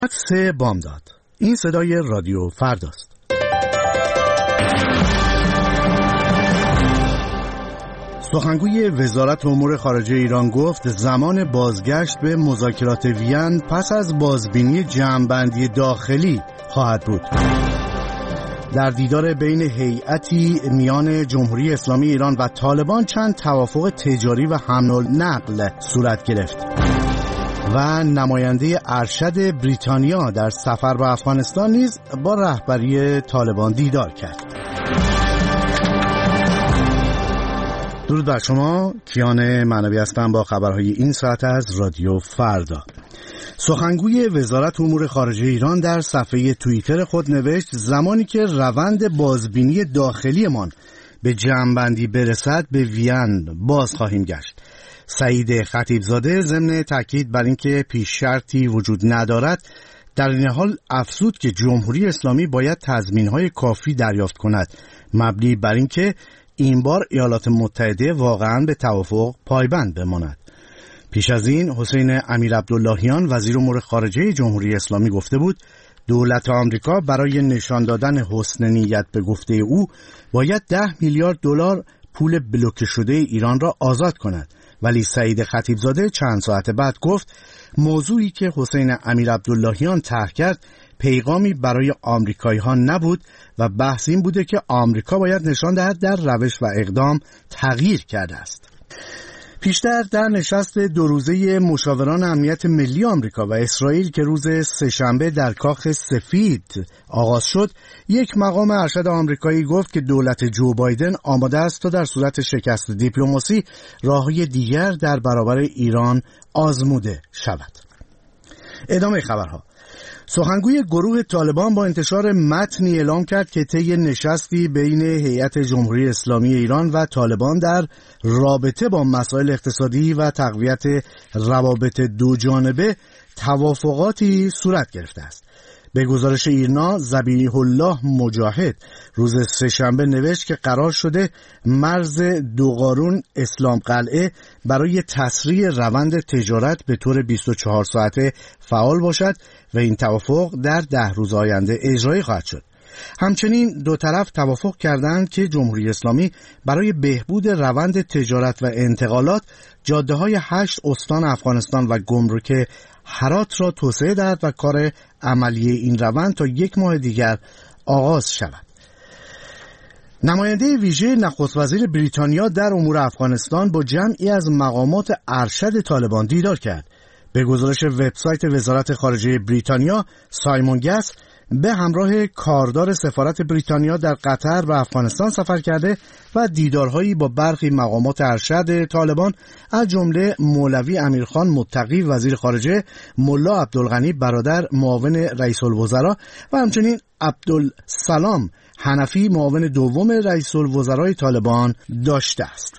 3 بامداد. این صدای رادیو فرداست. سخنگوی وزارت امور خارجه ایران گفت زمان بازگشت به مذاکرات وین پس از بازبینی جمع‌بندی داخلی خواهد بود. در دیدار بین هیئتی میان جمهوری اسلامی ایران و طالبان چند توافق تجاری و حمل و نقل صورت گرفت و نماینده ارشد بریتانیا در سفر به افغانستان نیز با رهبری طالبان دیدار کرد. درود بر شما، کیان معنوی هستم با خبرهای این ساعت از رادیو فردا. سخنگوی وزارت امور خارجه ایران در صفحه توییتر خود نوشت زمانی که روند بازبینی داخلیمان به جمع‌بندی برسد به وین باز خواهیم گشت. سعید خطیبزاده ضمن تاکید بر اینکه پیش شرطی وجود ندارد در این حال افزود که جمهوری اسلامی باید تضمین‌های کافی دریافت کند مبنی بر اینکه این بار ایالات متحده واقعاً به توافق پایبند بماند. پیش از این حسین امیرعبداللهیان وزیر امور خارجه جمهوری اسلامی گفته بود دولت آمریکا برای نشان دادن حسن نیت به گفته او باید 10 میلیارد دلار پول بلوکه شده ایران را آزاد کند. ولی سعید خطیبزاده چند ساعت بعد گفت موضوعی که حسین امیرعبداللهیان طرح کرد پیغامی برای آمریکایی‌ها نبود و بحث این بوده که آمریکا باید نشان دهد در روش و اقدام تغییر کرده است. پیشتر در نشست 2 روزه مشاوران امنیت ملی آمریکا و اسرائیل که روز سه‌شنبه در کاخ سفید آغاز شد، یک مقام ارشد آمریکایی گفت که دولت جو بایدن آماده است تا در صورت شکست دیپلماسی راههای دیگر در برابر ایران آزموده شود. ادامه خبرها. سخنگوی گروه طالبان با انتشار متنی اعلام کرد که طی نشستی بین هیئت جمهوری اسلامی ایران و طالبان در رابطه با مسائل اقتصادی و تقویت روابط دوجانبه توافقاتی صورت گرفته است. به گزارش ایرنا، ذبیح الله مجاهد روز سه‌شنبه نوشت که قرار شده مرز دوقارون اسلام قلعه برای تسریع روند تجارت به طور 24 ساعته فعال باشد و این توافق در 10 روز آینده اجرایی خواهد شد. همچنین دو طرف توافق کردند که جمهوری اسلامی برای بهبود روند تجارت و انتقالات جاده‌های 8 استان افغانستان و گمرک هرات را توسعه دهد و کار عملی این روند تا 1 ماه دیگر آغاز شود. نماینده ویژه نخست وزیر بریتانیا در امور افغانستان با جمعی از مقامات ارشد طالبان دیدار کرد. به گزارش وبسایت وزارت خارجه بریتانیا، سایمون گس به همراه کاردار سفارت بریتانیا در قطر و افغانستان سفر کرده و دیدارهایی با برخی مقامات ارشد طالبان از جمله مولوی امیرخان متقی وزیر خارجه، ملا عبدالغنی برادر معاون رئیس الوزراء و همچنین عبدالسلام حنفی معاون دوم رئیس الوزراء طالبان داشته است.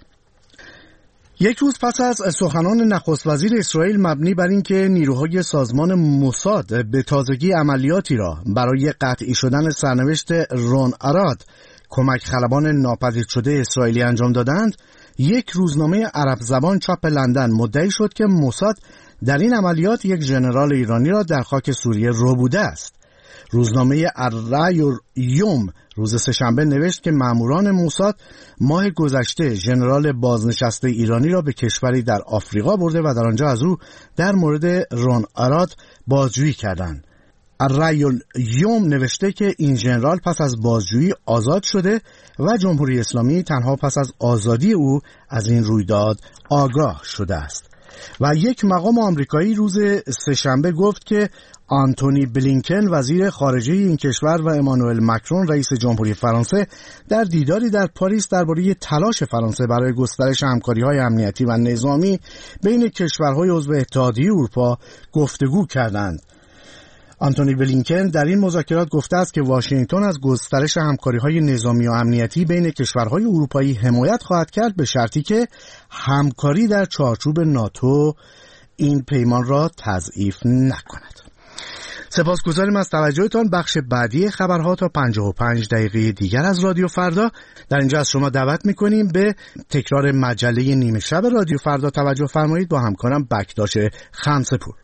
1 روز پس از سخنان نخست وزیر اسرائیل مبنی بر اینکه نیروهای سازمان موساد به تازگی عملیاتی را برای قطعی شدن سرنوشت رون آراد کمک خلبان ناپدید شده اسرائیلی انجام دادند، 1 روزنامه عرب زبان چاپ لندن مدعی شد که موساد در این عملیات یک ژنرال ایرانی را در خاک سوریه ربوده است. روزنامه الرأی یوم روز سه‌شنبه نوشت که ماموران موساد ماه گذشته ژنرال بازنشسته ایرانی را به کشوری در آفریقا برده و در آنجا از او در مورد رون آراد بازجویی کردند. الرأی یوم نوشته که این ژنرال پس از بازجویی آزاد شده و جمهوری اسلامی تنها پس از آزادی او از این رویداد آگاه شده است. و یک مقام آمریکایی روز سه‌شنبه گفت که آنتونی بلینکن وزیر خارجه این کشور و امانوئل مکرون رئیس جمهوری فرانسه در دیداری در پاریس درباره تلاش فرانسه برای گسترش همکاری‌های امنیتی و نظامی بین کشورهای عضو اتحادیه اروپا گفتگو کردند. آنتونی بلینکن در این مذاکرات گفته است که واشنگتن از گسترش همکاری‌های نظامی و امنیتی بین کشورهای اروپایی حمایت خواهد کرد به شرطی که همکاری در چارچوب ناتو این پیمان را تضعیف نکند. سپاسگزاریم از توجهتان. بخش بعدی خبرها تا 55 دقیقه دیگر از رادیو فردا. در اینجا از شما دعوت میکنیم به تکرار مجله نیمه شب رادیو فردا توجه فرمایید با همکارم بکتاش خمسه‌پور.